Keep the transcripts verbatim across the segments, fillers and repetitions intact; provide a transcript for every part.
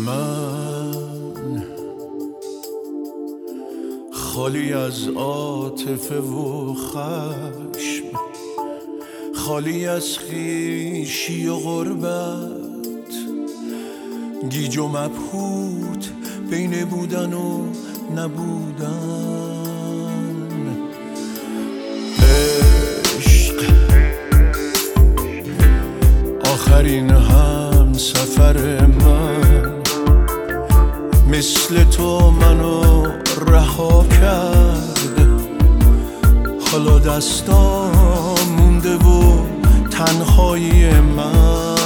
من خالی از عاطفه و خشم، خالی از خویشی و غربت، گیج و مبهوت بین بودن و نبودن. عشق آخرین هم سفر من، مثل تو منو رها کرد، حالا دستام مونده و تنهایی من.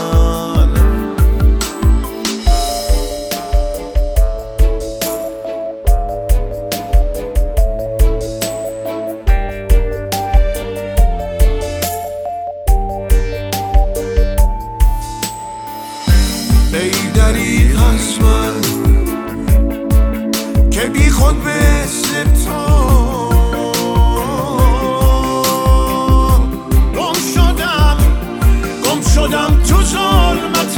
ای دریغ از من که بی خود مثل تو گم شدم، گم شدم تو ظلمت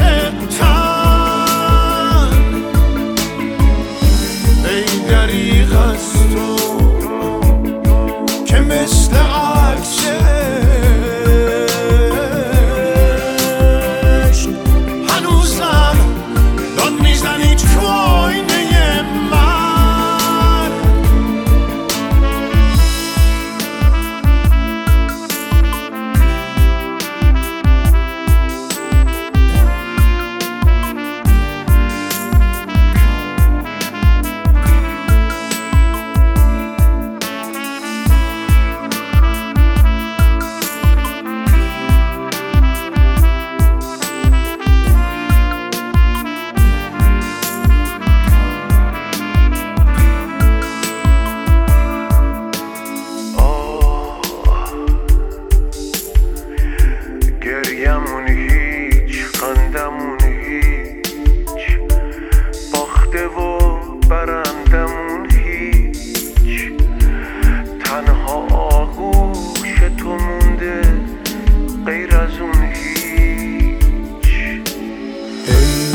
تن. ای دریغ از تو که مثل عکس گریمون هیچ، خندمون هیچ، باخته و برندمون هیچ، تنها آغوش تو مونده غیر از اون هیچ.